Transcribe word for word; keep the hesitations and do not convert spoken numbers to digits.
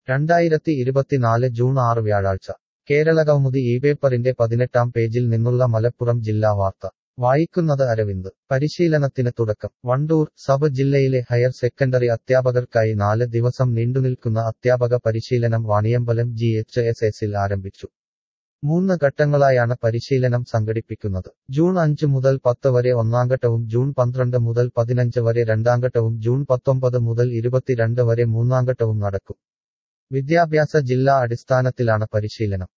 രണ്ടായിരത്തി ഇരുപത്തിനാല് ജൂൺ ആറ് വ്യാഴാഴ്ച കേരളകൗമുദി ഈ പേപ്പറിന്റെ പതിനെട്ടാം പേജിൽ നിന്നുള്ള മലപ്പുറം ജില്ലാ വാർത്ത വായിക്കുന്നത് അരവിന്ദ് പരിശീലനത്തിന് തുടക്കം വണ്ടൂർ സബ് ജില്ലയിലെ ഹയർ സെക്കൻഡറി അധ്യാപകർക്കായി നാല് ദിവസം നീണ്ടുനിൽക്കുന്ന അധ്യാപക പരിശീലനം വാണിയമ്പലം ജി എച്ച് എസ് എസിൽ ആരംഭിച്ചു മൂന്ന് ഘട്ടങ്ങളായാണ് പരിശീലനം സംഘടിപ്പിക്കുന്നത് ജൂൺ അഞ്ച് മുതൽ പത്ത് വരെ ഒന്നാംഘട്ടവും ജൂൺ പന്ത്രണ്ട് മുതൽ പതിനഞ്ച് വരെ രണ്ടാംഘട്ടവും ജൂൺ പത്തൊമ്പത് മുതൽ ഇരുപത്തിരണ്ട് വരെ മൂന്നാംഘട്ടവും നടക്കും വിദ്യാഭ്യാസ ജില്ലാ അടിസ്ഥാനത്തിലാണ് പരിശീലനം